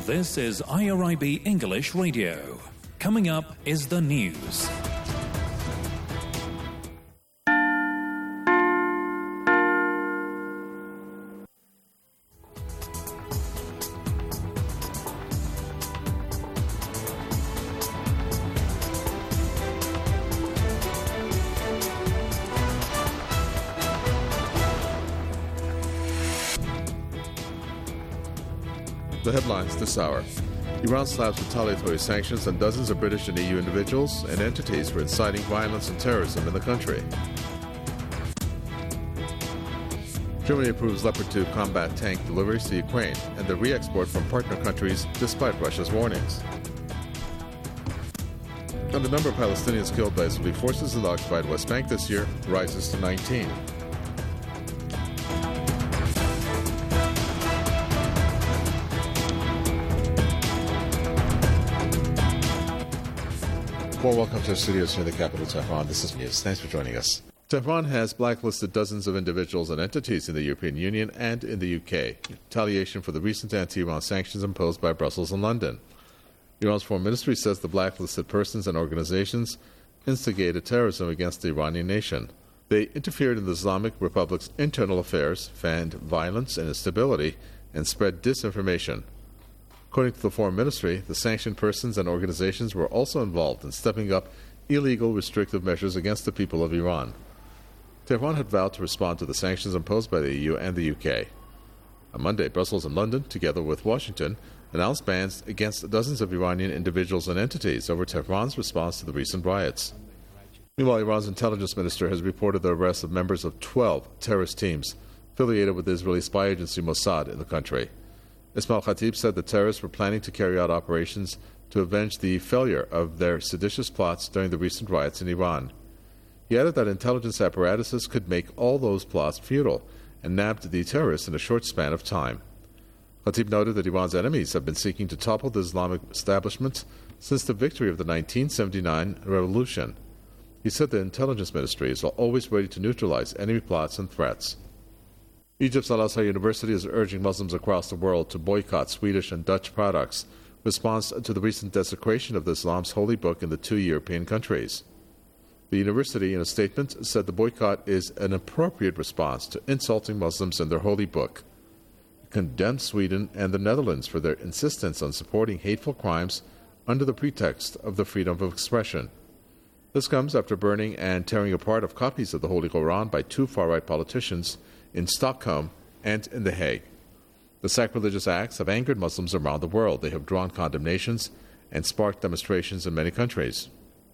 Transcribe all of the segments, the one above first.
This is IRIB English Radio. Coming up is the news. The headlines this hour. Iran slaps retaliatory sanctions on dozens of British and EU individuals and entities for inciting violence and terrorism in the country. Germany approves Leopard 2 combat tank deliveries to Ukraine and the re-export from partner countries despite Russia's warnings. And the number of Palestinians killed by Israeli forces in the occupied West Bank this year rises to 19. Well, welcome to our studios here in the capital, Tehran. This is News. Thanks for joining us. Tehran has blacklisted dozens of individuals and entities in the European Union and in the UK, in retaliation for the recent anti-Iran sanctions imposed by Brussels and London. Iran's foreign ministry says the blacklisted persons and organizations instigated terrorism against the Iranian nation. They interfered in the Islamic Republic's internal affairs, fanned violence and instability, and spread disinformation. According to the Foreign Ministry, the sanctioned persons and organizations were also involved in stepping up illegal restrictive measures against the people of Iran. Tehran had vowed to respond to the sanctions imposed by the EU and the UK. On Monday, Brussels and London, together with Washington, announced bans against dozens of Iranian individuals and entities over Tehran's response to the recent riots. Meanwhile, Iran's intelligence minister has reported the arrest of members of 12 terrorist teams affiliated with the Israeli spy agency Mossad in the country. Ismail Khatib said the terrorists were planning to carry out operations to avenge the failure of their seditious plots during the recent riots in Iran. He added that intelligence apparatuses could make all those plots futile and nabbed the terrorists in a short span of time. Khatib noted that Iran's enemies have been seeking to topple the Islamic establishment since the victory of the 1979 revolution. He said the intelligence ministry is always ready to neutralize enemy plots and threats. Egypt's Al-Azhar University is urging Muslims across the world to boycott Swedish and Dutch products in response to the recent desecration of the Islam's holy book in the two European countries. The university, in a statement, said the boycott is an appropriate response to insulting Muslims and their holy book. It condemned Sweden and the Netherlands for their insistence on supporting hateful crimes under the pretext of the freedom of expression. This comes after burning and tearing apart of copies of the Holy Quran by two far-right politicians in Stockholm and in The Hague. The sacrilegious acts have angered Muslims around the world. They have drawn condemnations and sparked demonstrations in many countries.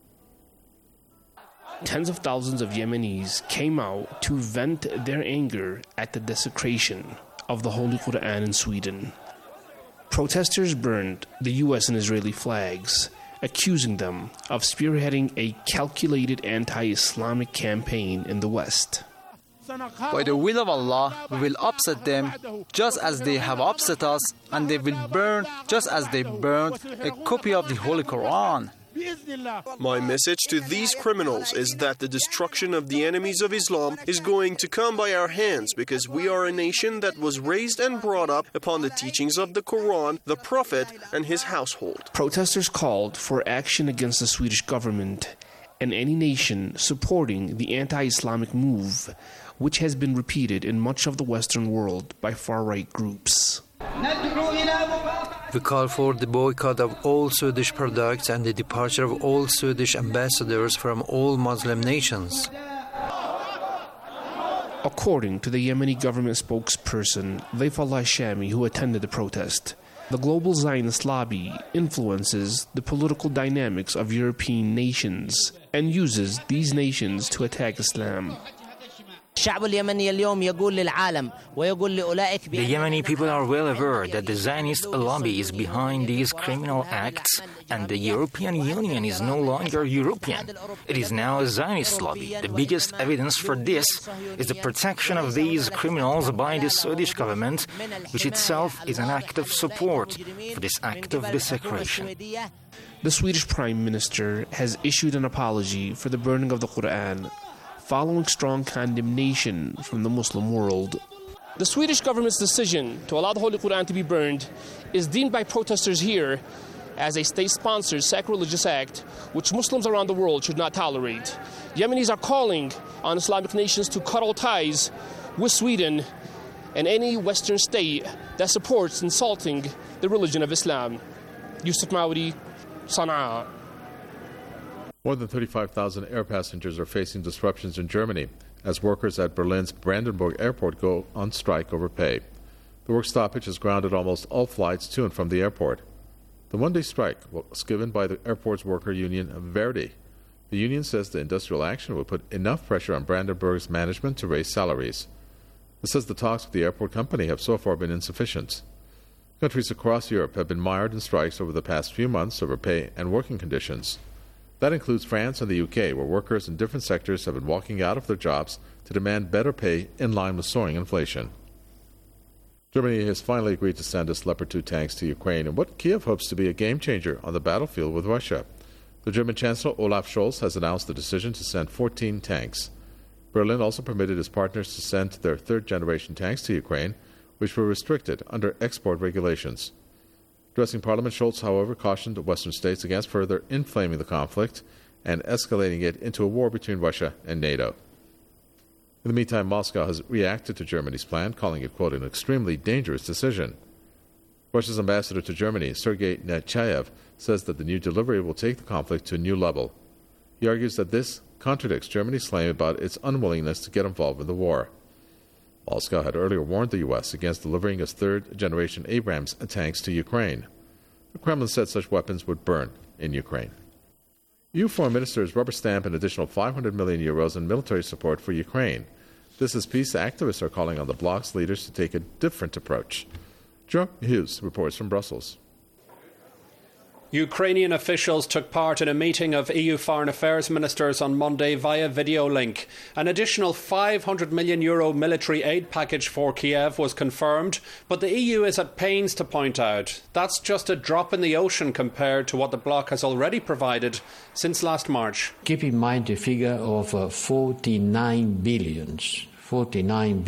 Tens of thousands of Yemenis came out to vent their anger at the desecration of the Holy Quran in Sweden. Protesters burned the U.S. and Israeli flags, accusing them of spearheading a calculated anti-Islamic campaign in the West. By the will of Allah, we will upset them just as they have upset us, and they will burn just as they burned a copy of the Holy Quran. My message to these criminals is that the destruction of the enemies of Islam is going to come by our hands because we are a nation that was raised and brought up upon the teachings of the Quran, the Prophet, and his household. Protesters called for action against the Swedish government and any nation supporting the anti-Islamic move, which has been repeated in much of the Western world by far-right groups. We call for the boycott of all Swedish products and the departure of all Swedish ambassadors from all Muslim nations. According to the Yemeni government spokesperson Zaifullah Shami, who attended the protest, the global Zionist lobby influences the political dynamics of European nations and uses these nations to attack Islam. The Yemeni people are well aware that the Zionist lobby is behind these criminal acts, and the European Union is no longer European. It is now a Zionist lobby. The biggest evidence for this is the protection of these criminals by the Swedish government, which itself is an act of support for this act of desecration. The Swedish Prime Minister has issued an apology for the burning of the Quran, following strong condemnation from the Muslim world. The Swedish government's decision to allow the Holy Quran to be burned is deemed by protesters here as a state-sponsored sacrilegious act which Muslims around the world should not tolerate. Yemenis are calling on Islamic nations to cut all ties with Sweden and any Western state that supports insulting the religion of Islam. Yusuf Maudi, Sana'a. More than 35,000 air passengers are facing disruptions in Germany as workers at Berlin's Brandenburg airport go on strike over pay. The work stoppage has grounded almost all flights to and from the airport. The one-day strike was given by the airport's worker union, Verdi. The union says the industrial action would put enough pressure on Brandenburg's management to raise salaries. It says the talks with the airport company have so far been insufficient. Countries across Europe have been mired in strikes over the past few months over pay and working conditions. That includes France and the UK, where workers in different sectors have been walking out of their jobs to demand better pay in line with soaring inflation. Germany has finally agreed to send its Leopard 2 tanks to Ukraine in what Kiev hopes to be a game-changer on the battlefield with Russia. The German Chancellor Olaf Scholz has announced the decision to send 14 tanks. Berlin also permitted its partners to send their third-generation tanks to Ukraine, which were restricted under export regulations. Addressing Parliament, Scholz, however, cautioned Western states against further inflaming the conflict and escalating it into a war between Russia and NATO. In the meantime, Moscow has reacted to Germany's plan, calling it, quote, an extremely dangerous decision. Russia's ambassador to Germany, Sergei Nechayev, says that the new delivery will take the conflict to a new level. He argues that this contradicts Germany's claim about its unwillingness to get involved in the war. Moscow had earlier warned the U.S. against delivering its third-generation Abrams tanks to Ukraine. The Kremlin said such weapons would burn in Ukraine. EU foreign ministers rubber-stamp an additional 500 million euros in military support for Ukraine. This as peace activists are calling on the bloc's leaders to take a different approach. Joe Hughes reports from Brussels. Ukrainian officials took part in a meeting of EU foreign affairs ministers on Monday via video link. An additional €500 million military aid package for Kiev was confirmed, but the EU is at pains to point out that's just a drop in the ocean compared to what the bloc has already provided since last March. Keep in mind the figure of 49 billions. 49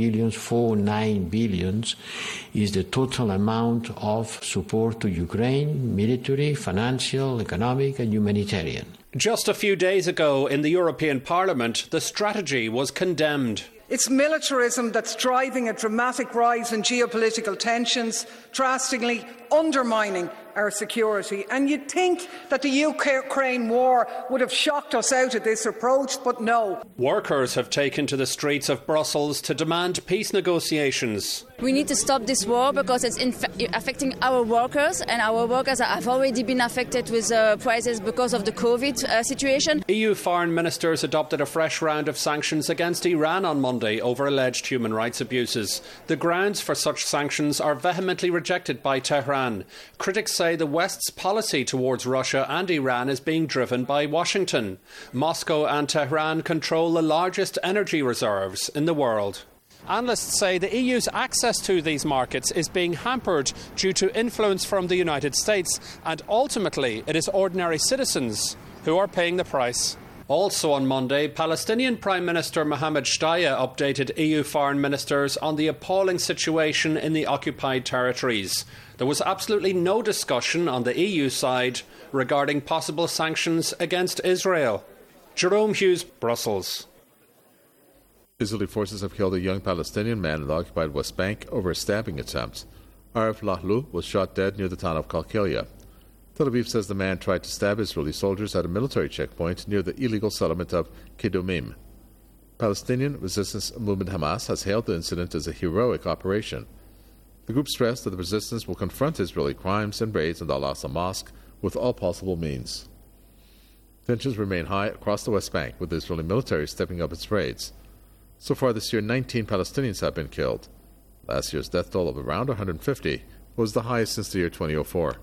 billions is the total amount of support to Ukraine, military, financial, economic and humanitarian. Just a few days ago in the European Parliament, the strategy was condemned. It's militarism that's driving a dramatic rise in geopolitical tensions, drastically undermining our security. And you'd think that the Ukraine war would have shocked us out of this approach, but no. Workers have taken to the streets of Brussels to demand peace negotiations. We need to stop this war because it's affecting our workers, and our workers have already been affected with prices because of the COVID situation. EU foreign ministers adopted a fresh round of sanctions against Iran on Monday over alleged human rights abuses. The grounds for such sanctions are vehemently rejected by Tehran. Critics say the West's policy towards Russia and Iran is being driven by Washington. Moscow and Tehran control the largest energy reserves in the world. Analysts say the EU's access to these markets is being hampered due to influence from the United States, and ultimately it is ordinary citizens who are paying the price. Also on Monday, Palestinian Prime Minister Mohammed Shtayyeh updated EU foreign ministers on the appalling situation in the occupied territories. There was absolutely no discussion on the EU side regarding possible sanctions against Israel. Jerome Hughes, Brussels. Israeli forces have killed a young Palestinian man in the occupied West Bank over a stabbing attempt. Arif Lahlu was shot dead near the town of Kalkilia. Tel Aviv says the man tried to stab Israeli soldiers at a military checkpoint near the illegal settlement of Kedumim. Palestinian resistance movement Hamas has hailed the incident as a heroic operation. The group stressed that the resistance will confront Israeli crimes and raids on the Al-Aqsa Mosque with all possible means. Tensions remain high across the West Bank, with the Israeli military stepping up its raids. So far this year, 19 Palestinians have been killed. Last year's death toll of around 150 was the highest since the year 2004.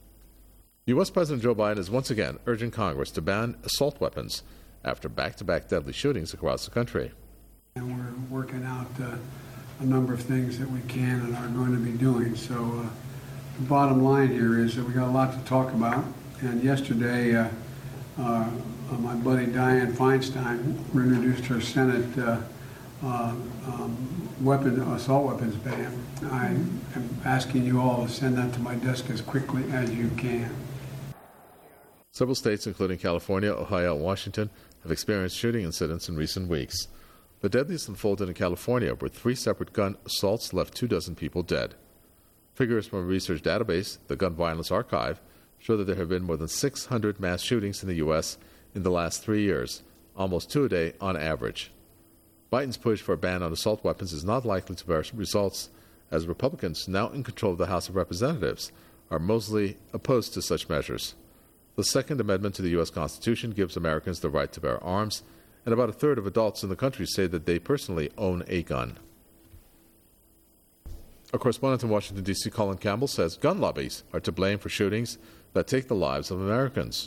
U.S. President Joe Biden is once again urging Congress to ban assault weapons after back-to-back deadly shootings across the country. And we're working out a number of things that we can and are going to be doing. So the bottom line here is that we got a lot to talk about. And yesterday, my buddy Dianne Feinstein introduced her Senate assault weapons ban. I am asking you all to send that to my desk as quickly as you can. Several states, including California, Ohio, and Washington, have experienced shooting incidents in recent weeks. The deadliest unfolded in California, where 3 separate gun assaults left 24 people dead. Figures from a research database, the Gun Violence Archive, show that there have been more than 600 mass shootings in the U.S. in the last 3 years, almost 2 a day on average. Biden's push for a ban on assault weapons is not likely to bear results, as Republicans, now in control of the House of Representatives, are mostly opposed to such measures. The Second Amendment to the U.S. Constitution gives Americans the right to bear arms, and about a third of adults in the country say that they personally own a gun. Our correspondent in Washington, D.C., Colin Campbell, says gun lobbies are to blame for shootings that take the lives of Americans.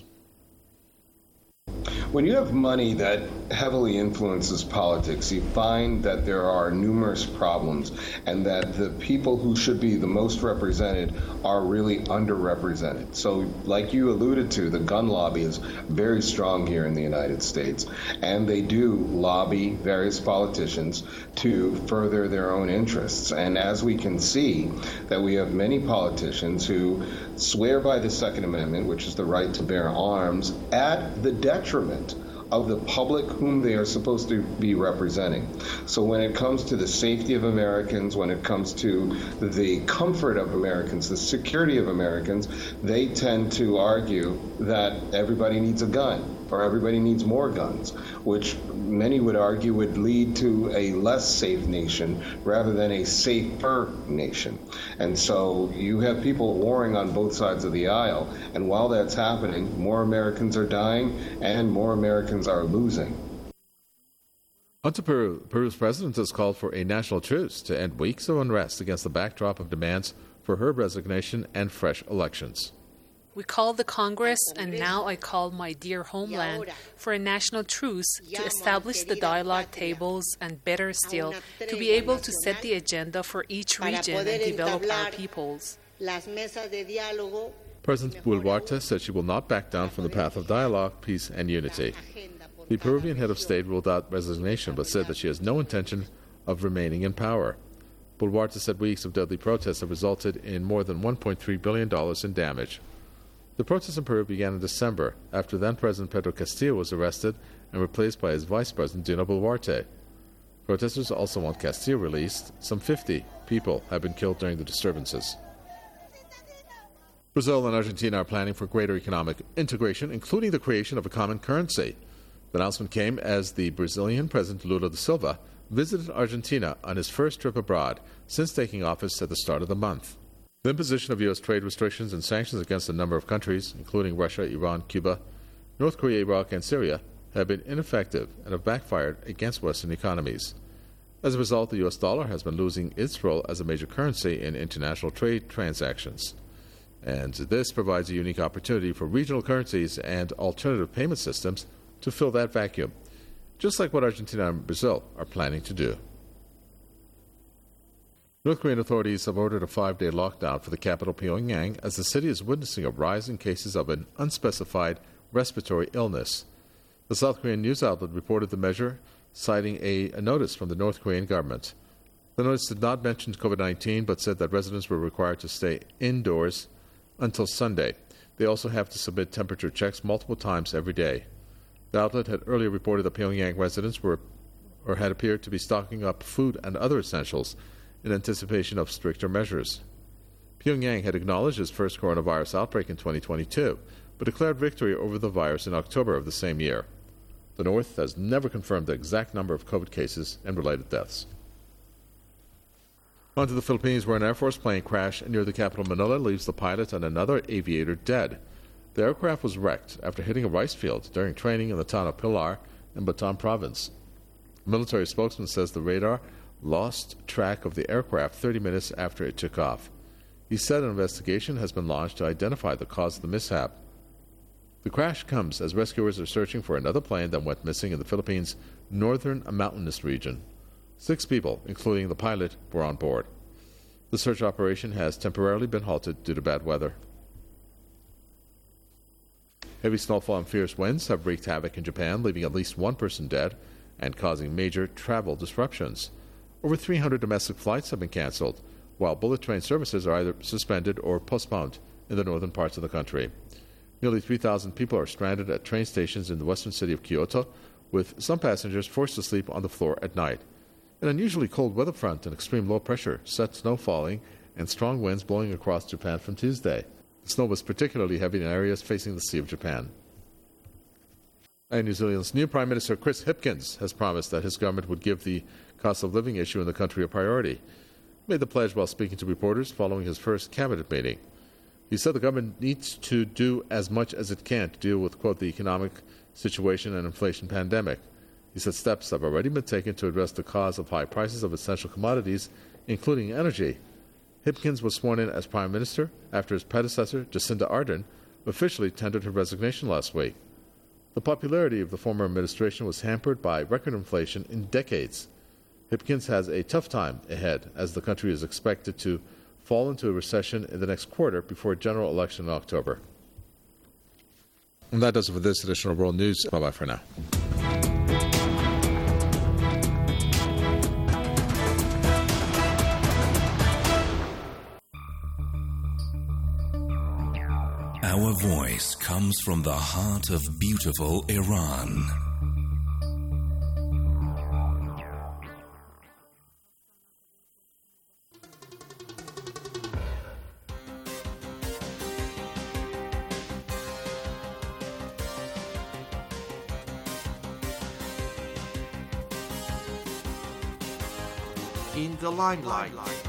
When you have money that heavily influences politics, you find that there are numerous problems and that the people who should be the most represented are really underrepresented. So, like you alluded to, the gun lobby is very strong here in the United States, and they do lobby various politicians to further their own interests. And as we can see, that we have many politicians who swear by the Second Amendment, which is the right to bear arms, at the detriment of the public whom they are supposed to be representing. So when it comes to the safety of Americans, when it comes to the comfort of Americans, the security of Americans, they tend to argue that everybody needs a gun or everybody needs more guns, which many would argue would lead to a less safe nation rather than a safer nation. And so you have people warring on both sides of the aisle, and while that's happening, more Americans are dying and more Americans are losing. On to Peru. Peru's president has called for a national truce to end weeks of unrest against the backdrop of demands for her resignation and fresh elections. We called the Congress, and now I call my dear homeland, for a national truce to establish the dialogue tables and, better still, to be able to set the agenda for each region and develop our peoples. President Boluarte said she will not back down from the path of dialogue, peace, and unity. The Peruvian head of state ruled out resignation, but said that she has no intention of remaining in power. Boluarte said weeks of deadly protests have resulted in more than $1.3 billion in damage. The protests in Peru began in December, after then-President Pedro Castillo was arrested and replaced by his vice president, Dina Boluarte. Protesters also want Castillo released. Some 50 people have been killed during the disturbances. Brazil and Argentina are planning for greater economic integration, including the creation of a common currency. The announcement came as the Brazilian President Lula da Silva visited Argentina on his first trip abroad since taking office at the start of the month. The imposition of U.S. trade restrictions and sanctions against a number of countries, including Russia, Iran, Cuba, North Korea, Iraq, and Syria, have been ineffective and have backfired against Western economies. As a result, the U.S. dollar has been losing its role as a major currency in international trade transactions. And this provides a unique opportunity for regional currencies and alternative payment systems to fill that vacuum, just like what Argentina and Brazil are planning to do. North Korean authorities have ordered a 5-day lockdown for the capital Pyongyang as the city is witnessing a rise in cases of an unspecified respiratory illness. The South Korean news outlet reported the measure, citing a notice from the North Korean government. The notice did not mention COVID-19, but said that residents were required to stay indoors until Sunday. They also have to submit temperature checks multiple times every day. The outlet had earlier reported that Pyongyang residents had appeared to be stocking up food and other essentials in anticipation of stricter measures. Pyongyang had acknowledged its first coronavirus outbreak in 2022, but declared victory over the virus in October of the same year. The North has never confirmed the exact number of COVID cases and related deaths. On to the Philippines, where an Air Force plane crashed near the capital Manila leaves the pilot and another aviator dead. The aircraft was wrecked after hitting a rice field during training in the town of Pilar in Bataan province. A military spokesman says the radar lost track of the aircraft 30 minutes after it took off. He said an investigation has been launched to identify the cause of the mishap. The crash comes as rescuers are searching for another plane that went missing in the Philippines' northern mountainous region. 6 people, including the pilot, were on board. The search operation has temporarily been halted due to bad weather. Heavy snowfall and fierce winds have wreaked havoc in Japan, leaving at least 1 person dead and causing major travel disruptions. Over 300 domestic flights have been canceled, while bullet train services are either suspended or postponed in the northern parts of the country. Nearly 3,000 people are stranded at train stations in the western city of Kyoto, with some passengers forced to sleep on the floor at night. An unusually cold weather front and extreme low pressure set snow falling and strong winds blowing across Japan from Tuesday. The snow was particularly heavy in areas facing the Sea of Japan. And New Zealand's new Prime Minister Chris Hipkins has promised that his government would give the cost of living issue in the country a priority. He made the pledge while speaking to reporters following his first cabinet meeting. He said the government needs to do as much as it can to deal with, quote, the economic situation and inflation pandemic. He said steps have already been taken to address the cause of high prices of essential commodities, including energy. Hipkins was sworn in as Prime Minister after his predecessor, Jacinda Ardern, officially tendered her resignation last week. The popularity of the former administration was hampered by record inflation in decades. Hipkins has a tough time ahead as the country is expected to fall into a recession in the next quarter before a general election in October. And that does it for this edition of World News. Bye-bye for now. Our voice comes from the heart of beautiful Iran. In the limelight.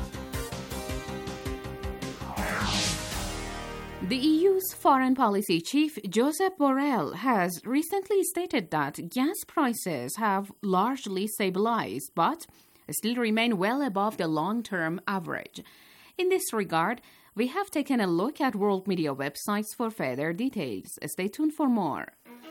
The EU's foreign policy chief, Josep Borrell, has recently stated that gas prices have largely stabilized, but still remain well above the long-term average. In this regard, we have taken a look at world media websites for further details. Stay tuned for more.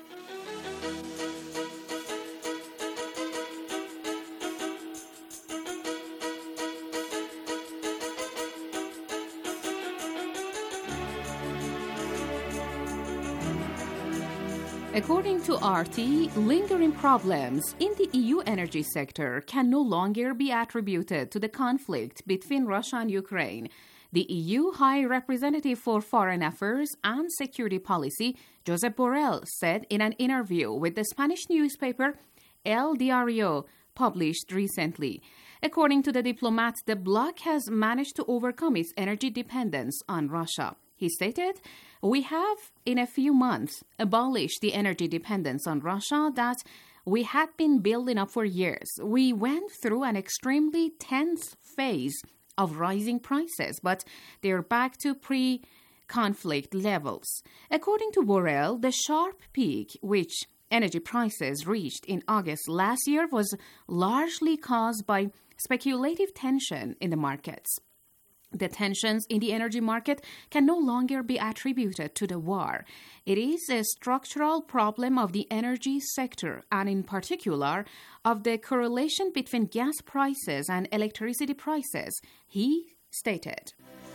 According to RT, lingering problems in the EU energy sector can no longer be attributed to the conflict between Russia and Ukraine. The EU High Representative for Foreign Affairs and Security Policy, Josep Borrell, said in an interview with the Spanish newspaper El Diario, published recently. According to the diplomat, the bloc has managed to overcome its energy dependence on Russia. He stated, "We have, in a few months, abolished the energy dependence on Russia that we had been building up for years. We went through an extremely tense phase of rising prices, but they're back to pre-conflict levels." According to Borrell, the sharp peak which energy prices reached in August last year was largely caused by speculative tension in the markets. The tensions in the energy market can no longer be attributed to the war. It is a structural problem of the energy sector, and in particular of the correlation between gas prices and electricity prices, he stated.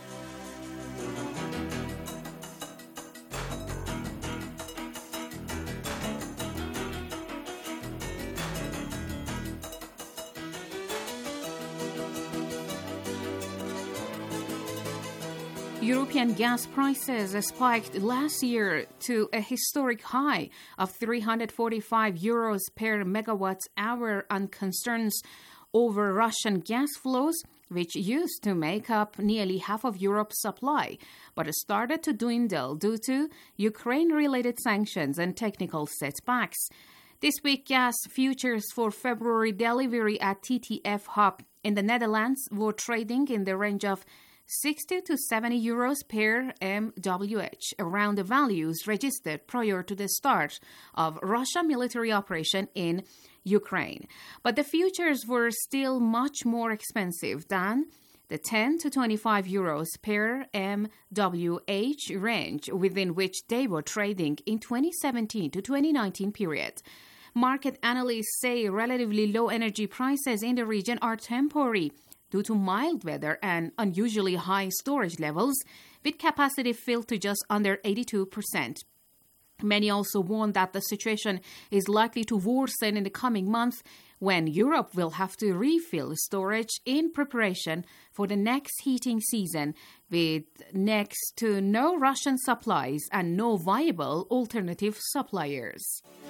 European gas prices spiked last year to a historic high of €345 per megawatt hour on concerns over Russian gas flows, which used to make up nearly half of Europe's supply, but started to dwindle due to Ukraine-related sanctions and technical setbacks. This week, gas futures for February delivery at TTF Hub in the Netherlands were trading in the range of €60 to €70 per MWh, around the values registered prior to the start of Russian military operation in Ukraine. But the futures were still much more expensive than the €10 to €25 per MWh range within which they were trading in 2017 to 2019 period. Market analysts say relatively low energy prices in the region are temporary due to mild weather and unusually high storage levels, with capacity filled to just under 82%. Many also warn that the situation is likely to worsen in the coming months when Europe will have to refill storage in preparation for the next heating season, with next to no Russian supplies and no viable alternative suppliers.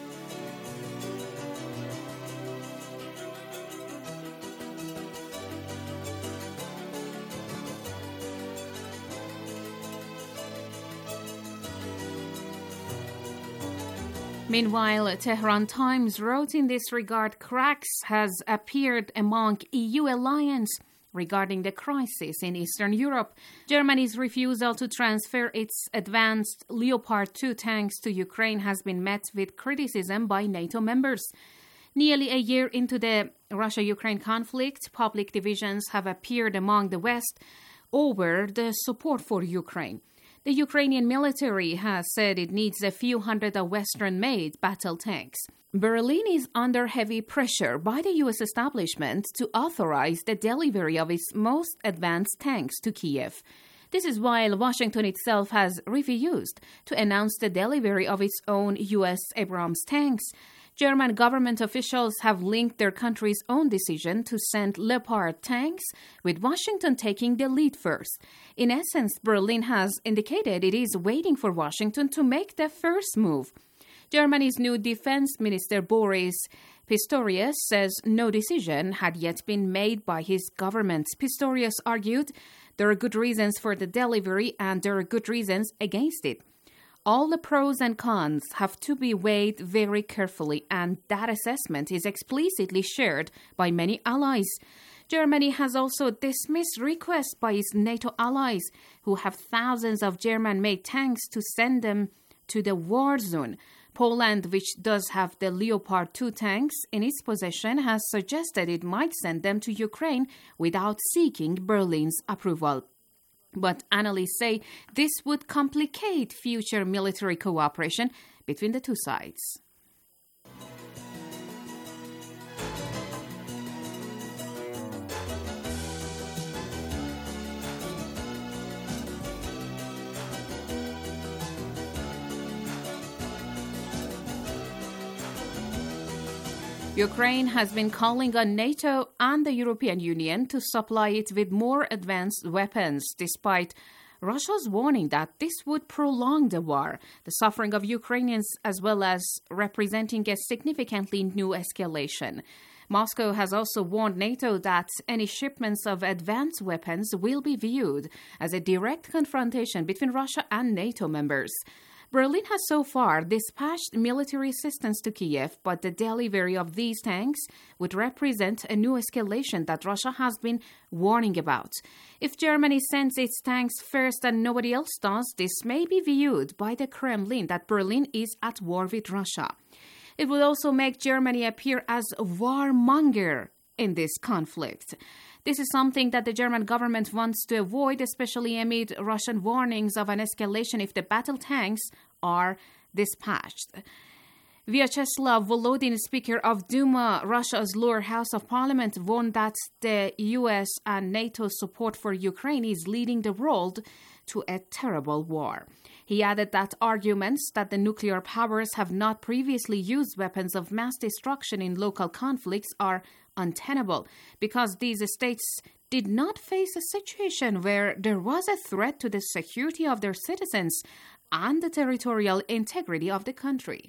Meanwhile, Tehran Times wrote in this regard, cracks has appeared among EU alliance regarding the crisis in Eastern Europe. Germany's refusal to transfer its advanced Leopard 2 tanks to Ukraine has been met with criticism by NATO members. Nearly a year into the Russia-Ukraine conflict, public divisions have appeared among the West over the support for Ukraine. The Ukrainian military has said it needs a few hundred of Western-made battle tanks. Berlin is under heavy pressure by the U.S. establishment to authorize the delivery of its most advanced tanks to Kiev. This is while Washington itself has refused to announce the delivery of its own U.S. Abrams tanks. German government officials have linked their country's own decision to send Leopard tanks with Washington taking the lead first. In essence, Berlin has indicated it is waiting for Washington to make the first move. Germany's new defense minister Boris Pistorius says no decision had yet been made by his government. Pistorius argued there are good reasons for the delivery and there are good reasons against it. All the pros and cons have to be weighed very carefully, and that assessment is explicitly shared by many allies. Germany has also dismissed requests by its NATO allies, who have thousands of German-made tanks, to send them to the war zone. Poland, which does have the Leopard 2 tanks in its possession, has suggested it might send them to Ukraine without seeking Berlin's approval. But analysts say this would complicate future military cooperation between the two sides. Ukraine has been calling on NATO and the European Union to supply it with more advanced weapons, despite Russia's warning that this would prolong the war, the suffering of Ukrainians, as well as representing a significantly new escalation. Moscow has also warned NATO that any shipments of advanced weapons will be viewed as a direct confrontation between Russia and NATO members. Berlin has so far dispatched military assistance to Kiev, but the delivery of these tanks would represent a new escalation that Russia has been warning about. If Germany sends its tanks first and nobody else does, this may be viewed by the Kremlin that Berlin is at war with Russia. It would also make Germany appear as a warmonger in this conflict. This is something that the German government wants to avoid, especially amid Russian warnings of an escalation if the battle tanks are dispatched. Vyacheslav Volodin, Speaker of Duma, Russia's lower house of parliament, warned that the US and NATO support for Ukraine is leading the world to a terrible war. He added that arguments that the nuclear powers have not previously used weapons of mass destruction in local conflicts are untenable, because these states did not face a situation where there was a threat to the security of their citizens and the territorial integrity of the country.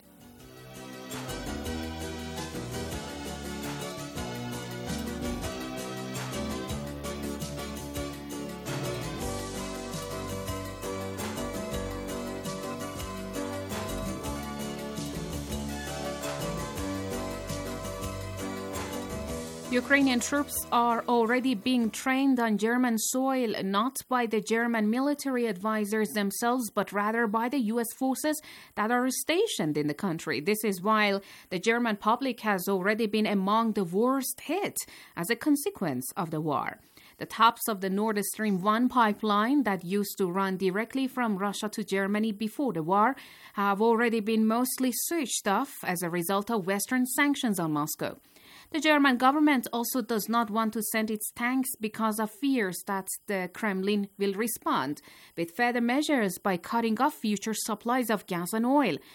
Ukrainian troops are already being trained on German soil, not by the German military advisors themselves, but rather by the U.S. forces that are stationed in the country. This is while the German public has already been among the worst hit as a consequence of the war. The tops of the Nord Stream 1 pipeline that used to run directly from Russia to Germany before the war have already been mostly switched off as a result of Western sanctions on Moscow. The German government also does not want to send its tanks because of fears that the Kremlin will respond with further measures by cutting off future supplies of gas and oil.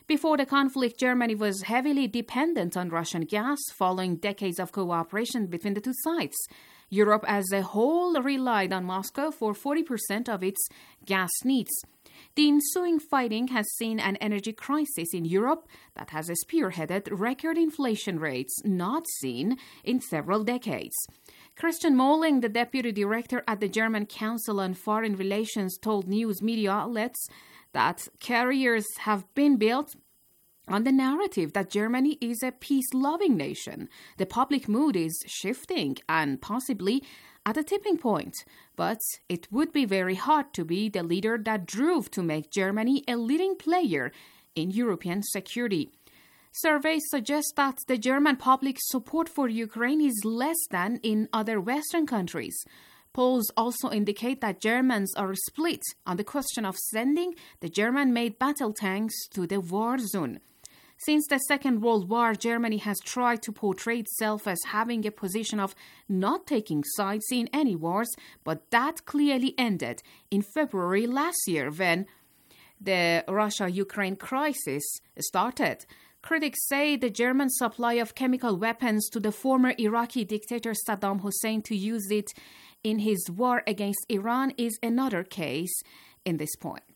Before the conflict, Germany was heavily dependent on Russian gas following decades of cooperation between the two sides. Europe as a whole relied on Moscow for 40% of its gas needs. The ensuing fighting has seen an energy crisis in Europe that has spearheaded record inflation rates not seen in several decades. Christian Molling, the deputy director at the German Council on Foreign Relations, told news media outlets that carriers have been built on the narrative that Germany is a peace-loving nation. The public mood is shifting and possibly at a tipping point, but it would be very hard to be the leader that drove to make Germany a leading player in European security. Surveys suggest that the German public support for Ukraine is less than in other Western countries. Polls also indicate that Germans are split on the question of sending the German-made battle tanks to the war zone. Since the Second World War, Germany has tried to portray itself as having a position of not taking sides in any wars, but that clearly ended in February last year when the Russia-Ukraine crisis started. Critics say the German supply of chemical weapons to the former Iraqi dictator Saddam Hussein to use it in his war against Iran is another case in this point.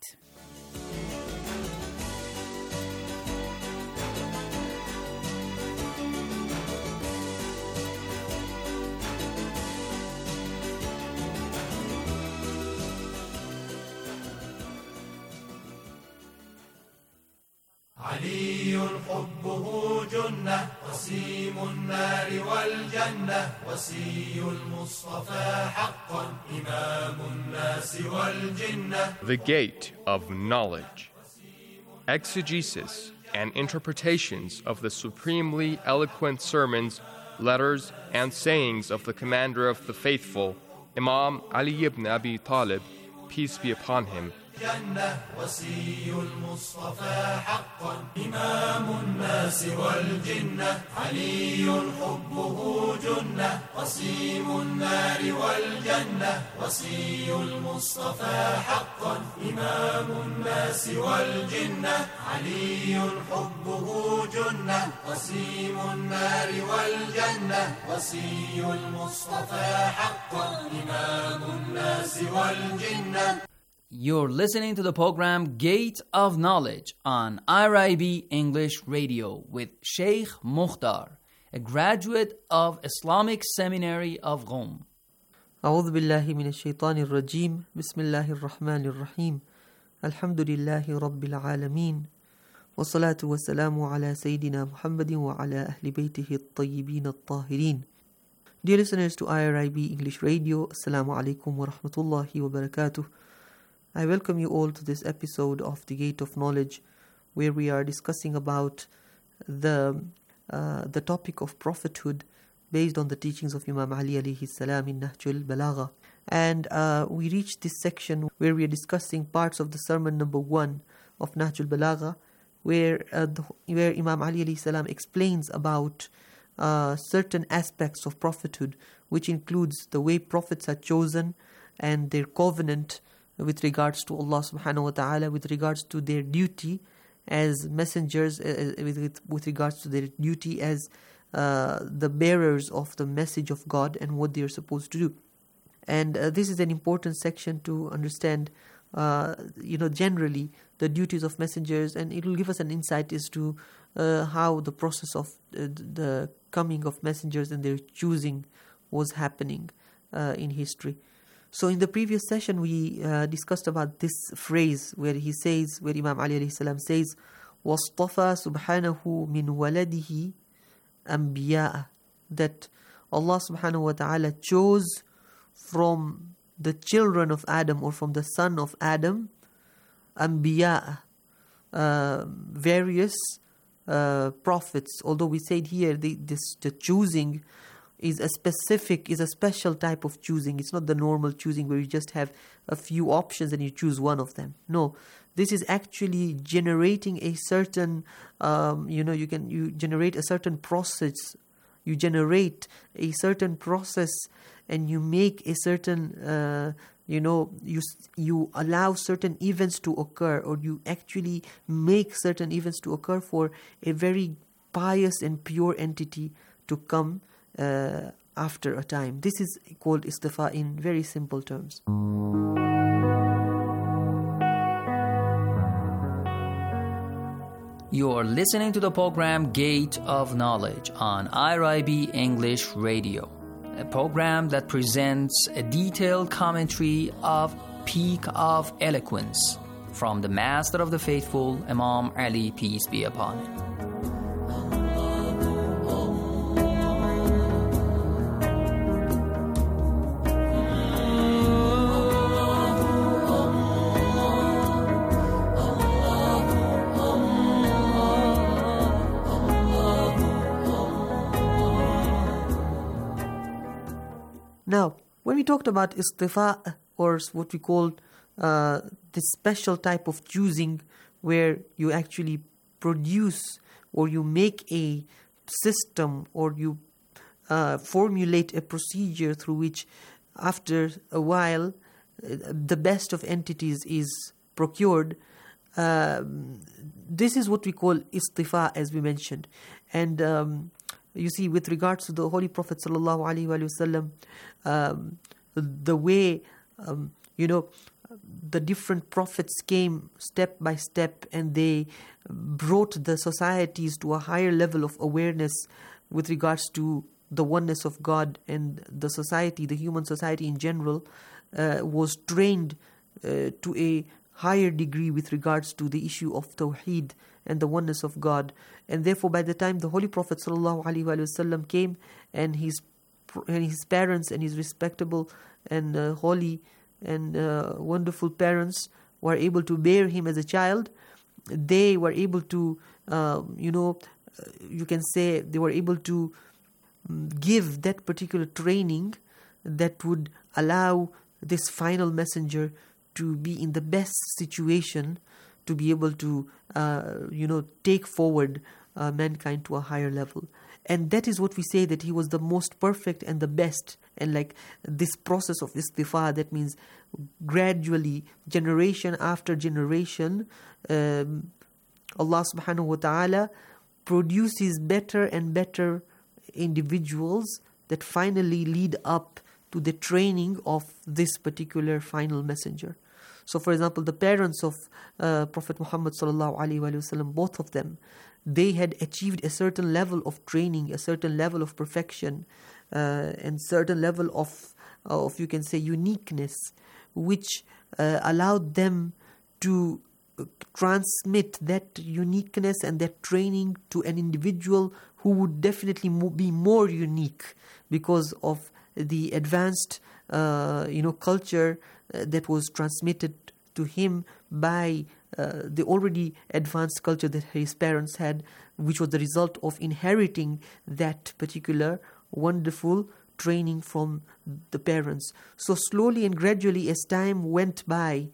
علي حبه جنة قسيم النار والجنة وصي المصطفى حقا إمام الناس والجنة. The Gate of Knowledge. Exegesis and interpretations of the supremely eloquent sermons, letters, and sayings of the Commander of the Faithful, Imam Ali ibn Abi Talib, peace be upon him. جنة وصي المصطفى حقا إمام الناس والجنة علي حبه جنة قسيم النار والجنة وصي المصطفى حقا إمام الناس والجنة علي حبه جنة قسيم النار والجنة وصي المصطفى حقا إمام الناس والجنة. You're listening to the program Gate of Knowledge on IRIB English Radio with Sheikh Mukhtar, a graduate of Islamic Seminary of Qom. أعوذ بالله من الشيطان الرجيم بسم الله الرحمن الرحيم الحمد لله رب العالمين والصلاة والسلام على سيدنا محمد وعلى أهل بيته الطيبين الطاهرين. Dear listeners to IRIB English Radio, Assalamu alaikum wa rahmatullahi wa barakatuh. I welcome you all to this episode of The Gate of Knowledge, where we are discussing about the topic of prophethood based on the teachings of Imam Ali alayhi salam in Nahjul Balagha. And we reached this section where we are discussing parts of the sermon number 1 of Nahjul Balagha, where Imam Ali alayhi salam explains about certain aspects of prophethood, which includes the way prophets are chosen and their covenant with regards to Allah subhanahu wa ta'ala, with regards to their duty as messengers, with regards to their duty as the bearers of the message of God and what they are supposed to do. And this is an important section to understand, generally the duties of messengers, and it will give us an insight as to how the process of the coming of messengers and their choosing was happening in history. So in the previous session, we discussed about this phrase where Imam Ali alayhi salam says, وَاصْطَفَى سُبْحَانَهُ مِنْ وَلَدِهِ أَنْبِيَاءَ, that Allah subhanahu wa ta'ala chose from the children of Adam, or from the son of Adam, أنبياء, various prophets. Although we said here the choosing is a special type of choosing. It's not the normal choosing where you just have a few options and you choose one of them. No, this is actually generating a certain, you generate a certain process. You generate a certain process and you make a certain you allow certain events to occur, or you actually make certain events to occur for a very pious and pure entity to come after a time. This is called istifa in very simple terms. You're listening to the program Gate of Knowledge on IRIB English Radio, a program that presents a detailed commentary of Peak of Eloquence from the Master of the Faithful, Imam Ali, peace be upon him. Now, when we talked about istifa, or what we call this special type of choosing, where you actually produce or you make a system, or you formulate a procedure through which after a while the best of entities is procured, this is what we call istifa, as we mentioned. And you see, with regards to the Holy Prophet sallallahu alaihi wasallam, the way the different prophets came step by step, and they brought the societies to a higher level of awareness with regards to the oneness of God, and the society, the human society in general, was trained to a higher degree with regards to the issue of Tawheed and the oneness of God. And therefore, by the time the Holy Prophet ﷺ came, and his parents and his respectable and holy and wonderful parents were able to bear him as a child, they were able to, you can say, they were able to give that particular training that would allow this final messenger to be in the best situation to be able to, take forward mankind to a higher level. And that is what we say, that he was the most perfect and the best. And like this process of istifa, that means gradually, generation after generation, Allah subhanahu wa ta'ala produces better and better individuals that finally lead up to the training of this particular final messenger. So, for example, the parents of Prophet Muhammad sallallahu alaihi wasallam, both of them, they had achieved a certain level of training, a certain level of perfection, and certain level of you can say uniqueness, which allowed them to transmit that uniqueness and that training to an individual who would definitely be more unique because of the advanced culture that was transmitted to him by the already advanced culture that his parents had, which was the result of inheriting that particular wonderful training from the parents. So slowly and gradually, as time went by,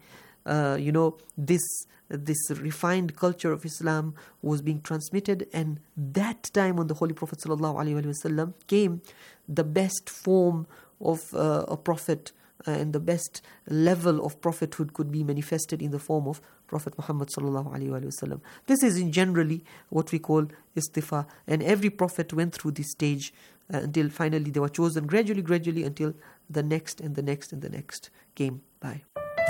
this refined culture of Islam was being transmitted, and that time when the Holy Prophet ﷺ came, the best form of a prophet and the best level of prophethood could be manifested in the form of Prophet Muhammad ﷺ. This is in generally what we call istifa, and every prophet went through this stage until finally they were chosen gradually until the next and the next and the next came by.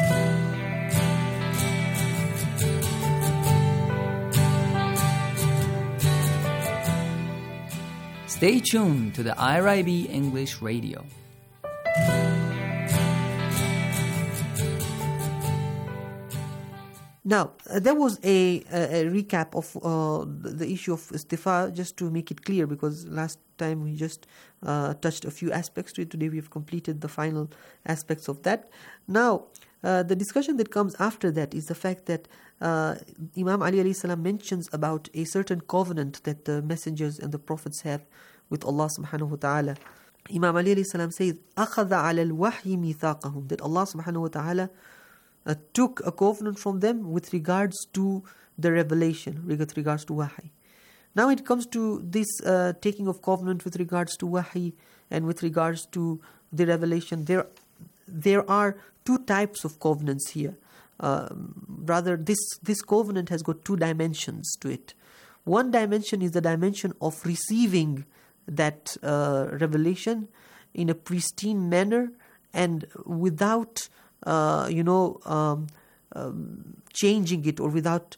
Stay tuned to the IRIB English Radio. Now, there was a recap of the issue of istifa, just to make it clear, because last time we just touched a few aspects to it. Today we have completed the final aspects of that. Now, the discussion that comes after that is the fact that Imam Ali alayhi salam mentions about a certain covenant that the messengers and the prophets have with Allah subhanahu wa ta'ala. Imam Ali alayhi salam says, أَخَذَ عَلَى الْوَحْيِ مِيثَاقَهُم, that Allah subhanahu wa ta'ala took a covenant from them with regards to the revelation, with regards to wahi. Now it comes to this taking of covenant with regards to wahi and with regards to the revelation. there are two types of covenants here. Rather, this covenant has got two dimensions to it. One dimension is the dimension of receiving that revelation in a pristine manner and without, changing it, or without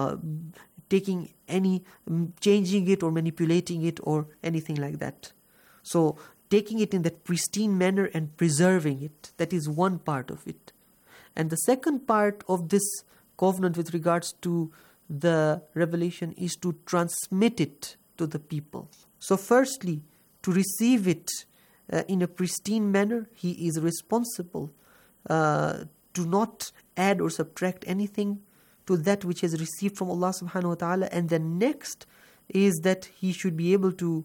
changing it or manipulating it or anything like that. So taking it in that pristine manner and preserving it, that is one part of it. And the second part of this covenant with regards to the revelation is to transmit it to the people. So firstly, to receive it in a pristine manner, he is responsible to not add or subtract anything to that which is received from Allah subhanahu wa ta'ala. And then next is that he should be able to,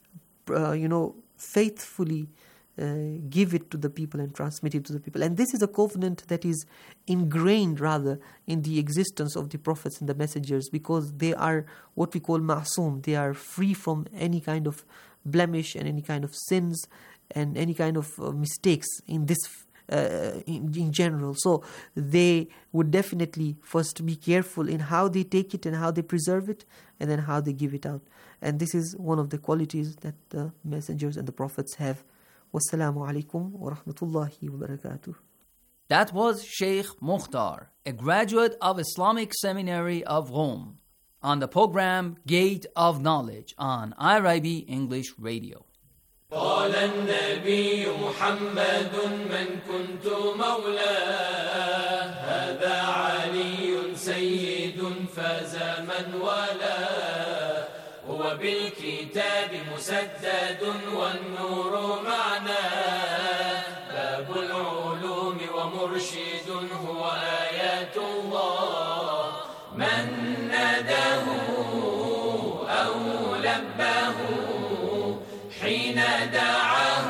faithfully give it to the people and transmit it to the people. And this is a covenant that is ingrained rather in the existence of the prophets and the messengers, because they are what we call ma'soom. They are free from any kind of blemish and any kind of sins and any kind of mistakes in this in general. So they would definitely first be careful in how they take it and how they preserve it, and then how they give it out. And this is one of the qualities that the messengers and the prophets have. Wassalamu alaikum wa rahmatullahi wa barakatuh. That was Sheikh Mukhtar, a graduate of Islamic Seminary of Rome, on the program Gate of Knowledge on IRIB English Radio. قال النبي محمد من كنت مولاه هذا علي سيد فاز من والاه هو بالكتاب مسدد والنور معناه باب العلوم ومرشد هو آيات الله من ناداه أو لباه حين دعاه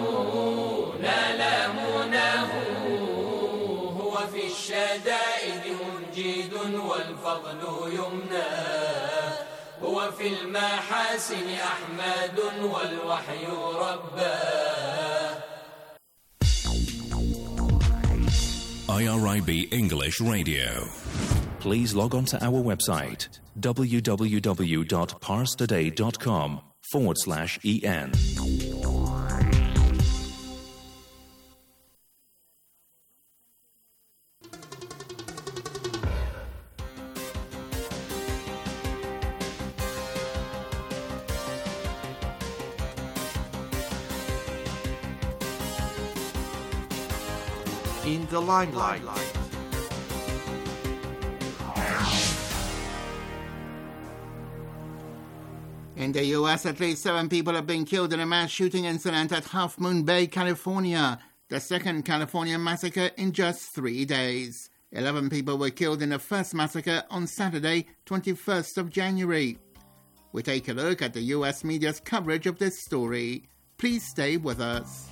نال مناه هو في الشدائد منجد والفضل يمناه هو في المحاسن أحمد والوحي رباه. IRIB English Radio. Please log on to our website www.parstoday.com/en. In the limelight. In the U.S., at least 7 people have been killed in a mass shooting incident at Half Moon Bay, California, the second California massacre in just 3 days. 11 people were killed in the first massacre on Saturday, 21st of January. We take a look at the U.S. media's coverage of this story. Please stay with us.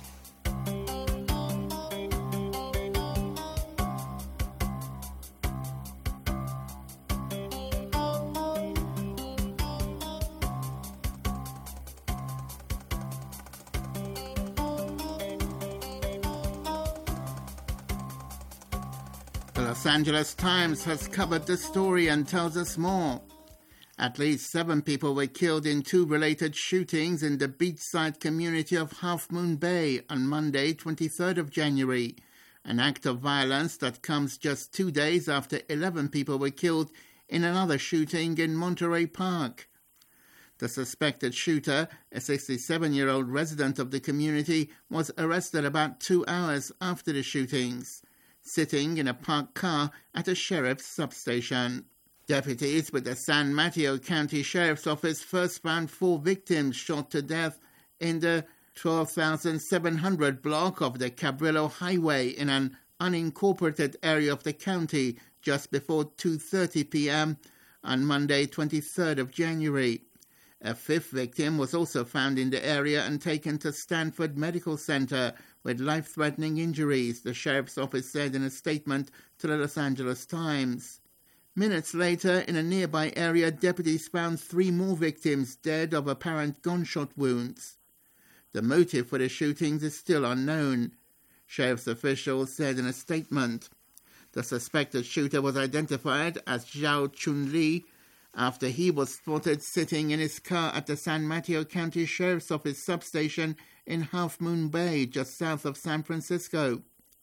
The Los Angeles Times has covered the story and tells us more. At least 7 people were killed in 2 related shootings in the beachside community of Half Moon Bay on Monday, 23rd of January, an act of violence that comes just 2 days after 11 people were killed in another shooting in Monterey Park. The suspected shooter, a 67-year-old resident of the community, was arrested about 2 hours after the shootings, sitting in a parked car at a sheriff's substation. Deputies with the San Mateo County Sheriff's Office first found 4 victims shot to death in the 12,700 block of the Cabrillo Highway in an unincorporated area of the county just before 2:30 p.m. on Monday, 23rd of January. A 5th victim was also found in the area and taken to Stanford Medical Center with life-threatening injuries, the sheriff's office said in a statement to the Los Angeles Times. Minutes later, in a nearby area, deputies found 3 more victims dead of apparent gunshot wounds. The motive for the shootings is still unknown. sheriff's officials said in a statement. The suspected shooter was identified as Zhao Chunli after he was spotted sitting in his car at the San Mateo County Sheriff's Office substation in Half Moon Bay, just south of San Francisco.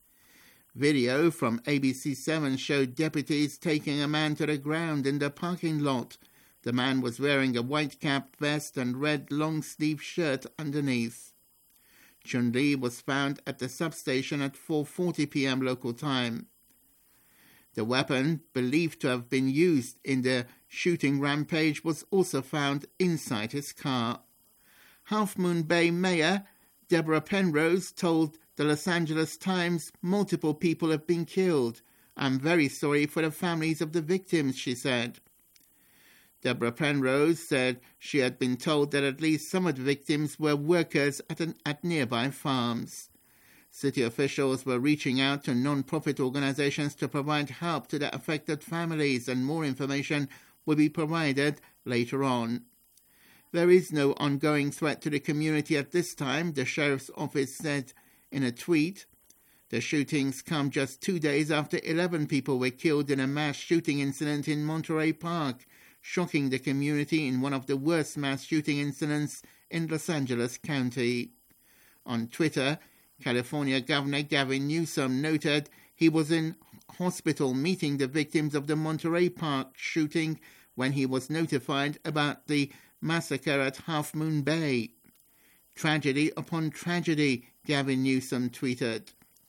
Video from ABC7 showed deputies taking a man to the ground in the parking lot. The man was wearing a white cap, vest and red long-sleeve shirt underneath. Chun-Li was found at the substation at 4:40 p.m. local time. The weapon, believed to have been used in the shooting rampage, was also found inside his car. Half Moon Bay Mayor Deborah Penrose told the Los Angeles Times multiple people have been killed. I'm very sorry for the families of the victims, she said. Deborah Penrose said she had been told that at least some of the victims were workers at nearby farms. City officials were reaching out to non-profit organizations to provide help to the affected families, and more information will be provided later on. There is no ongoing threat to the community at this time, the sheriff's office said in a tweet. The shootings come just 2 days after 11 people were killed in a mass shooting incident in Monterey Park, shocking the community in one of the worst mass shooting incidents in Los Angeles County. On Twitter, California Governor Gavin Newsom noted he was in hospital meeting the victims of the Monterey Park shooting when he was notified about the massacre at Half Moon Bay. Tragedy upon tragedy, Gavin Newsom tweeted.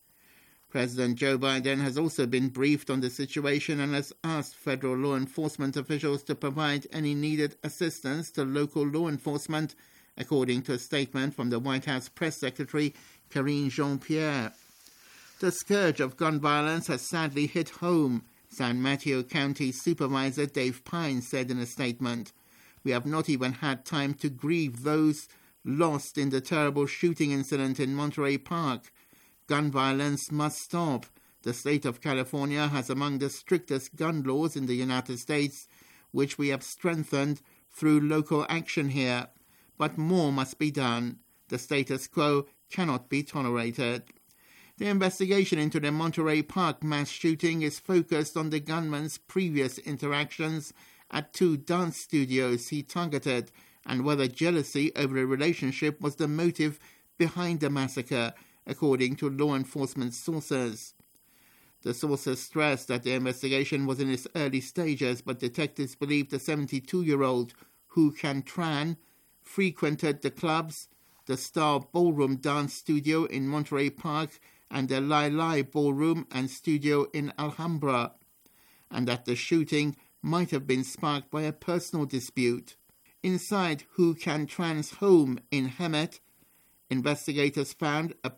President Joe Biden has also been briefed on the situation and has asked federal law enforcement officials to provide any needed assistance to local law enforcement, according to a statement from the White House Press Secretary Karine Jean-Pierre. The scourge of gun violence has sadly hit home, San Mateo County Supervisor Dave Pine said in a statement. We have not even had time to grieve those lost in the terrible shooting incident in Monterey Park. Gun violence must stop. The state of California has among the strictest gun laws in the United States, which we have strengthened through local action here. But more must be done. The status quo cannot be tolerated. The investigation into the Monterey Park mass shooting is focused on the gunman's previous interactions at 2 dance studios he targeted and whether jealousy over the relationship was the motive behind the massacre, according to law enforcement sources. The sources stressed that the investigation was in its early stages, but detectives believe the 72-year-old Hu Can Tran frequented the clubs, the Star Ballroom Dance Studio in Monterey Park and the Lai Lai Ballroom and Studio in Alhambra, and that the shooting might have been sparked by a personal dispute. Inside Hu Can Tran's home in Hemet, investigators found a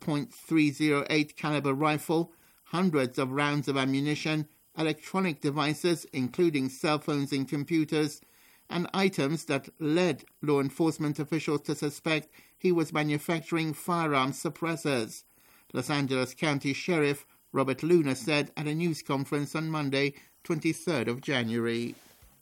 .308 caliber rifle, hundreds of rounds of ammunition, electronic devices including cell phones and computers, and items that led law enforcement officials to suspect he was manufacturing firearm suppressors. Los Angeles County Sheriff Robert Luna said at a news conference on Monday, 23rd of January.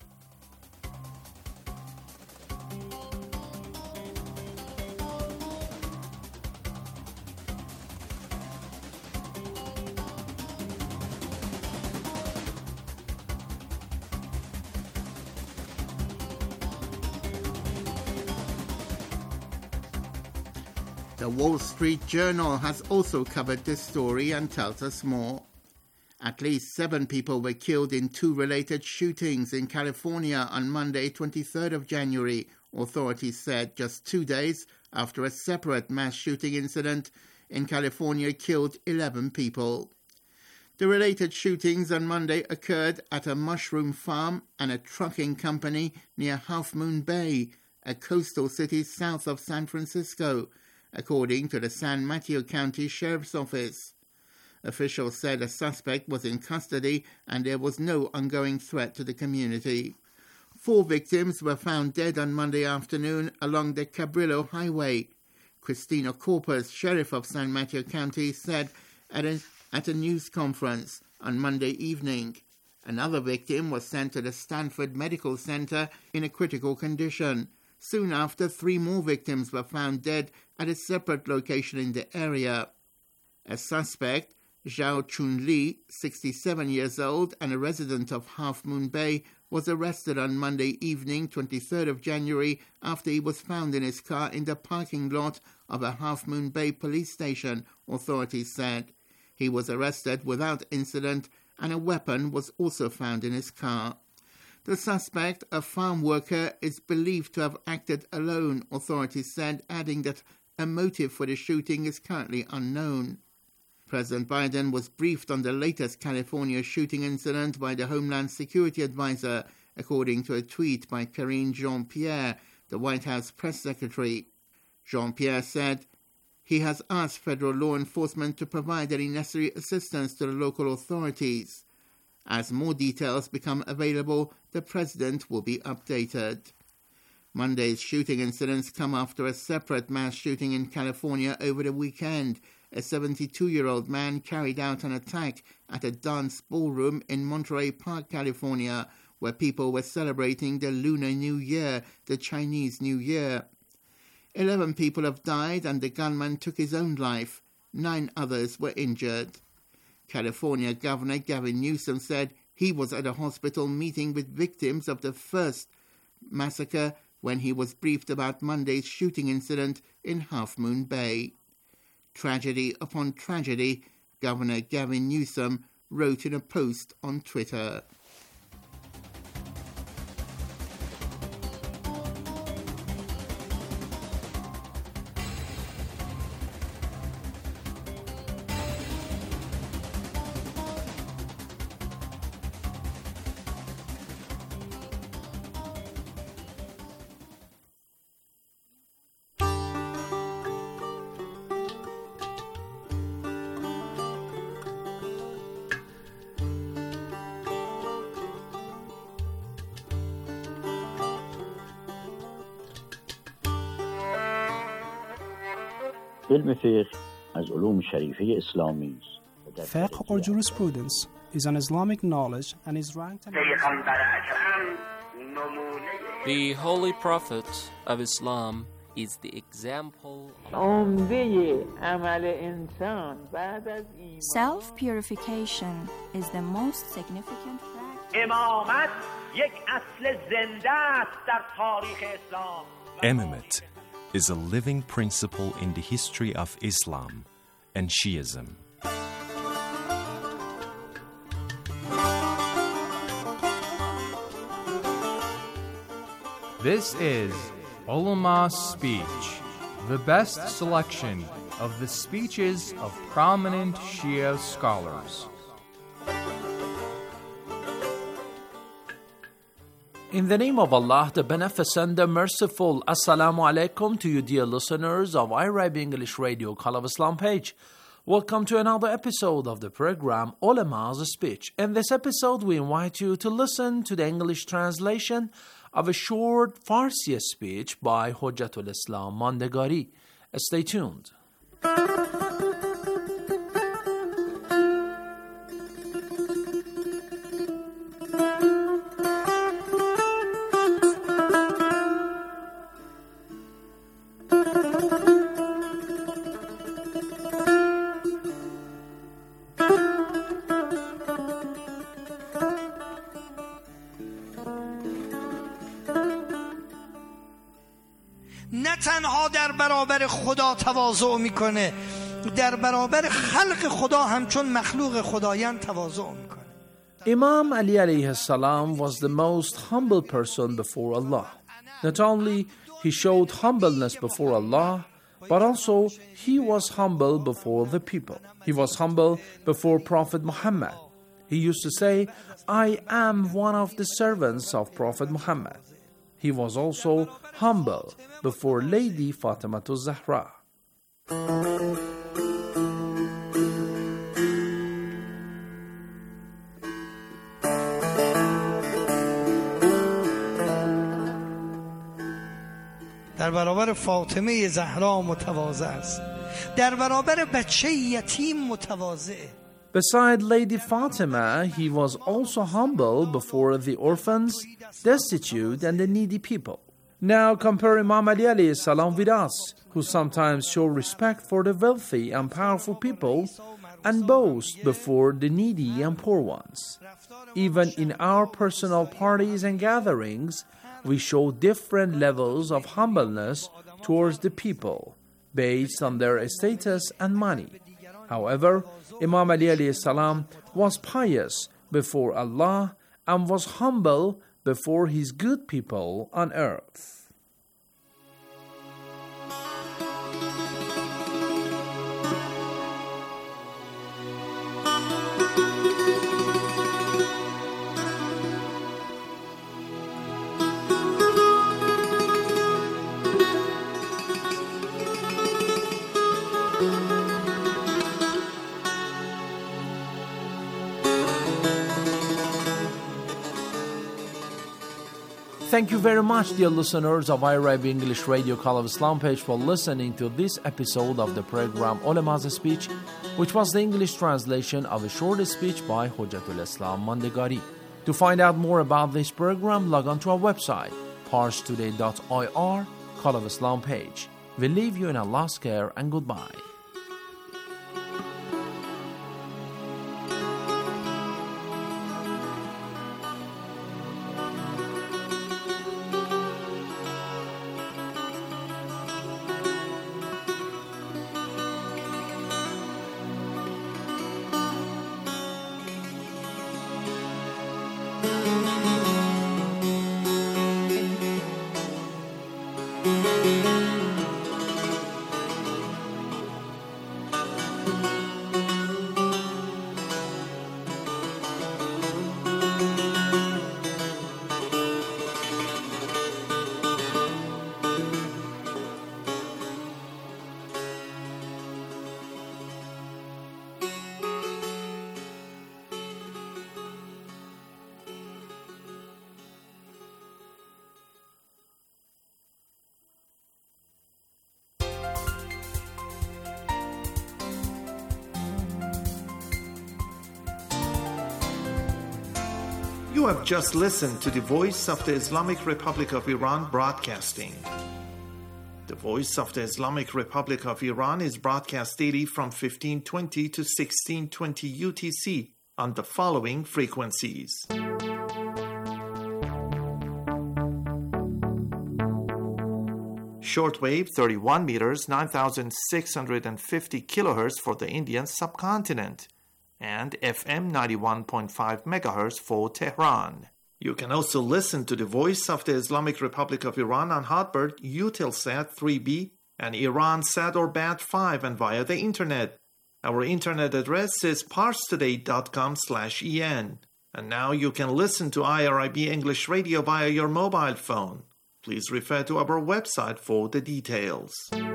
The Wall Street Journal has also covered this story and tells us more. At least 7 people were killed in 2 related shootings in California on Monday, 23rd of January, authorities said, just 2 days after a separate mass shooting incident in California killed 11 people. The related shootings on Monday occurred at a mushroom farm and a trucking company near Half Moon Bay, a coastal city south of San Francisco, according to the San Mateo County Sheriff's Office. Officials said a suspect was in custody and there was no ongoing threat to the community. 4 victims were found dead on Monday afternoon along the Cabrillo Highway. Christina Corpus, sheriff of San Mateo County, said at a news conference on Monday evening. Another victim was sent to the Stanford Medical Center in a critical condition. Soon after, 3 more victims were found dead at a separate location in the area. A suspect, Zhao Chunli, 67 years old and a resident of Half Moon Bay, was arrested on Monday evening, 23rd of January, after he was found in his car in the parking lot of a Half Moon Bay police station, authorities said. He was arrested without incident and a weapon was also found in his car. The suspect, a farm worker, is believed to have acted alone, authorities said, adding that a motive for the shooting is currently unknown. President Biden was briefed on the latest California shooting incident by the Homeland Security Advisor, according to a tweet by Karine Jean-Pierre, the White House press secretary. Jean-Pierre said he has asked federal law enforcement to provide any necessary assistance to the local authorities. As more details become available, the president will be updated. Monday's shooting incidents come after a separate mass shooting in California over the weekend. A 72-year-old man carried out an attack at a dance ballroom in Monterey Park, California, where people were celebrating the Lunar New Year, the Chinese New Year. 11 people have died and the gunman took his own life. 9 others were injured. California Governor Gavin Newsom said he was at a hospital meeting with victims of the first massacre when he was briefed about Monday's shooting incident in Half Moon Bay. Tragedy upon tragedy, Governor Gavin Newsom wrote in a post on Twitter. Fiqh or jurisprudence is an Islamic knowledge and is ranked The Holy Prophet of Islam is the example Self-purification is the most significant Imamate is a living principle in the history of Islam and Shiism. This is Ulama's Speech, the best selection of the speeches of prominent Shia scholars. In the name of Allah, the Beneficent, the Merciful, Assalamu alaikum to you dear listeners of IRIB English Radio Call of Islam page. Welcome to another episode of the program Ulama's Speech. In this episode, we invite you to listen to the English translation of a short Farsi speech by Hujjatul Islam Mandegari. Stay tuned. نه تنها در برابر خدا تواضع میکنه، در برابر خلق خدا همچون مخلوق خدایان تواضع میکنه. Imam Ali alayhi salam was the most humble person before Allah. Not only he showed humbleness before Allah, but also he was humble before the people. He was humble before Prophet Muhammad. He used to say, I am one of the servants of Prophet Muhammad. He was also humble before Lady Fatima Zahra. در برابر فاطمه زهرا متواضع است. در برابر بچه یتیم متواضعه. Beside Lady Fatima, he was also humble before the orphans, destitute, and the needy people. Now compare Imam Ali alayhi salam with us, who sometimes show respect for the wealthy and powerful people and boast before the needy and poor ones. Even in our personal parties and gatherings, we show different levels of humbleness towards the people, based on their status and money. However, Imam Ali alayhi salam was pious before Allah and was humble before his good people on earth. Thank you very much, dear listeners of IRIB English Radio Call of Islam page, for listening to this episode of the program Ulama's Speech, which was the English translation of a short speech by Hujjatul Islam Mandegari. To find out more about this program, log on to our website, parstoday.ir, Call of Islam page. We leave you in Allah's care and goodbye. You have just listened to the Voice of the Islamic Republic of Iran broadcasting. The Voice of the Islamic Republic of Iran is broadcast daily from 1520 to 1620 UTC on the following frequencies. Shortwave 31 meters, 9,650 kilohertz for the Indian subcontinent, and FM 91.5 megahertz for Tehran. You can also listen to the Voice of the Islamic Republic of Iran on Hotbird, Eutelsat 3B, and Iransat or Bat5, and via the internet. Our internet address is parstoday.com/en. And now you can listen to IRIB English Radio via your mobile phone. Please refer to our website for the details.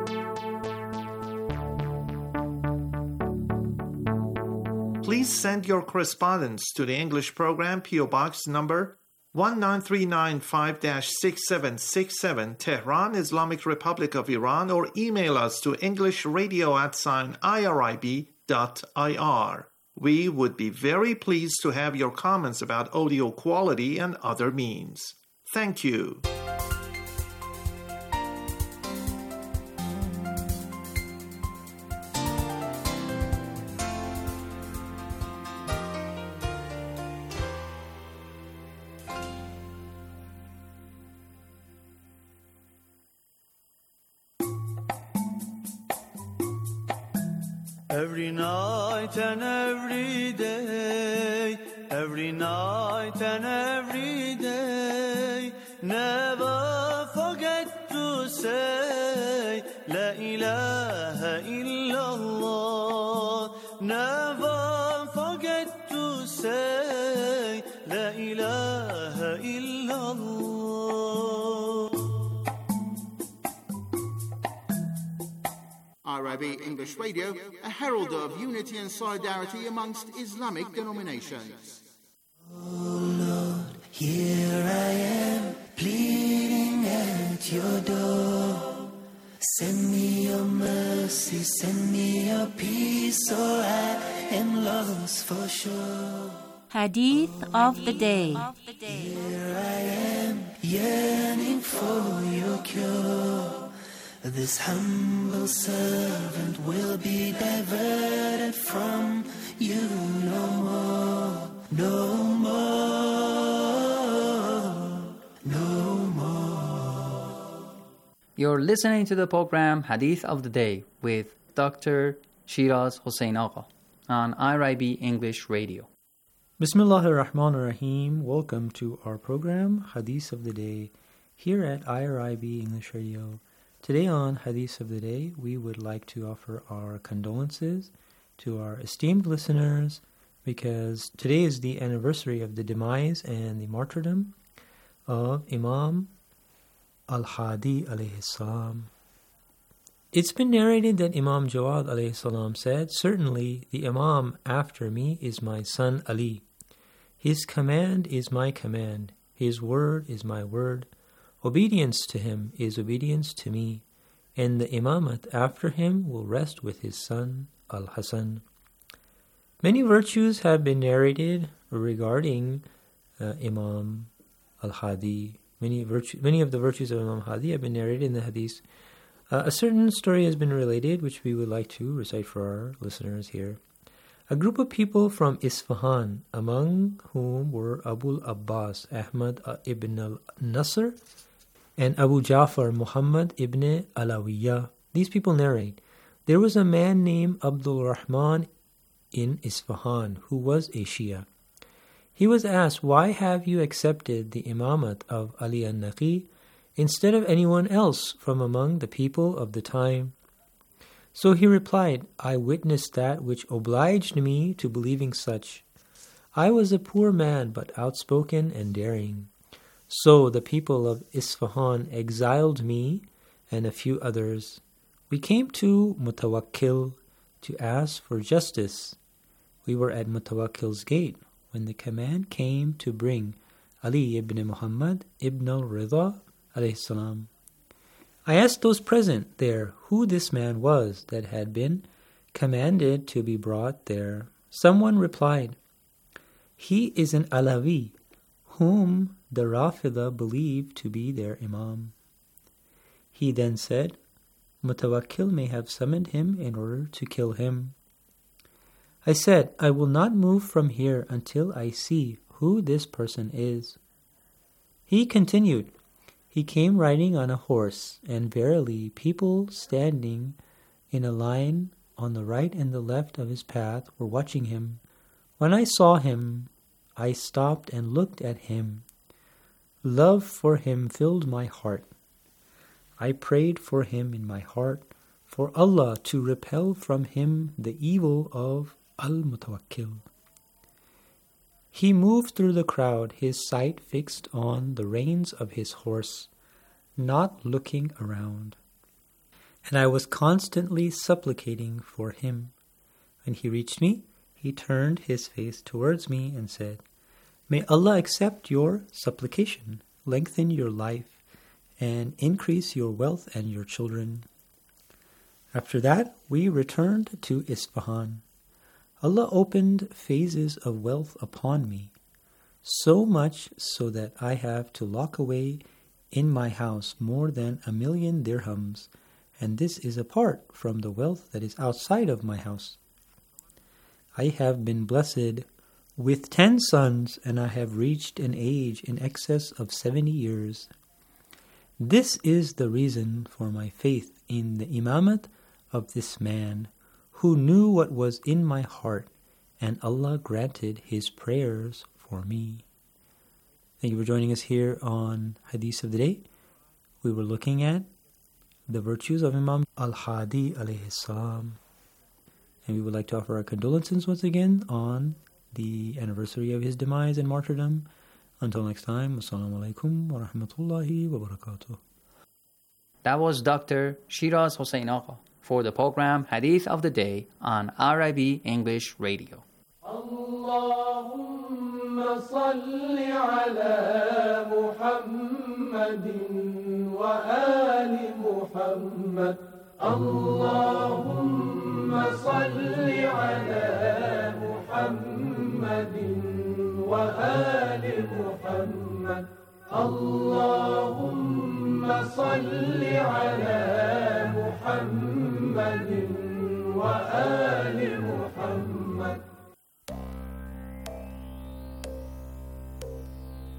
Please send your correspondence to the English program, P.O. Box number 19395-6767, Tehran, Islamic Republic of Iran, or email us to englishradio@irib.ir. We would be very pleased to have your comments about audio quality and other means. Thank you. Every night and every day, every night and every day, never forget to say La ilaha illallah. Never forget to say La ilaha illallah. IRIB English Radio, a herald of unity and solidarity amongst Islamic denominations. Oh Lord, here I am, pleading at your door. Send me your mercy, send me your peace, or I am lost for sure. Hadith of the Day. Here I am, yearning for your This humble servant will be diverted from you no more, no more, no more. You're listening to the program Hadith of the Day with Dr. Shiraz Hossein Agha on IRIB English Radio. Bismillahir Rahmanir Rahim. Welcome to our program Hadith of the Day here at IRIB English Radio. Today on Hadith of the Day, we would like to offer our condolences to our esteemed listeners because today is the anniversary of the demise and the martyrdom of Imam Al-Hadi alayhi salam. It's been narrated that Imam Jawad alayhi salam said, "Certainly the Imam after me is my son Ali. His command is my command. His word is my word. Obedience to him is obedience to me. And the imamat after him will rest with his son Al-Hasan." Many virtues have been narrated regarding Imam Al-Hadi. Many of the virtues of Imam Hadi have been narrated in the hadith. A certain story has been related, which we would like to recite for our listeners here. A group of people from Isfahan, among whom were Abu Abbas Ahmad ibn al-Nasr and Abu Ja'far Muhammad ibn Alawiyah. These people narrate, there was a man named Abdul Rahman in Isfahan who was a Shia. He was asked, "Why have you accepted the imamat of Ali al-Naqi instead of anyone else from among the people of the time?" So he replied, "I witnessed that which obliged me to believing such. I was a poor man but outspoken and daring. So the people of Isfahan exiled me and a few others. We came to Mutawakkil to ask for justice. We were at Mutawakkil's gate when the command came to bring Ali ibn Muhammad ibn al-Ridha alayhi salam. I asked those present there who this man was that had been commanded to be brought there. Someone replied, he is an Alawi, whom the Rafida believe to be their Imam. He then said, Mutawakkil may have summoned him in order to kill him. I said, I will not move from here until I see who this person is. He continued, he came riding on a horse, and verily people standing in a line on the right and the left of his path were watching him. When I saw him, I stopped and looked at him. Love for him filled my heart. I prayed for him in my heart, for Allah to repel from him the evil of Al-Mutawakkil. He moved through the crowd, his sight fixed on the reins of his horse, not looking around. And I was constantly supplicating for him. When he reached me, he turned his face towards me and said, May Allah accept your supplication, lengthen your life, and increase your wealth and your children. After that, we returned to Isfahan. Allah opened phases of wealth upon me, so much so that I have to lock away in my house more than 1,000,000 dirhams, and this is apart from the wealth that is outside of my house. I have been blessed with 10 sons, and I have reached an age in excess of 70 years. This is the reason for my faith in the imamat of this man, who knew what was in my heart, and Allah granted his prayers for me. Thank you for joining us here on Hadith of the Day. We were looking at the virtues of Imam Al-Hadi alayhi salam. And we would like to offer our condolences once again on the anniversary of his demise and martyrdom. Until next time, Assalamu alaikum wa rahmatullahi wa barakatuh. That was Dr. Shiraz Hossein Agha for the program Hadith of the Day on IRIB English Radio. Allahumma salli ala Muhammadin wa ali Muhammad. Allahumma salli ala Muhammadin wa ali Muhammad. اللهم صل على محمد وآل محمد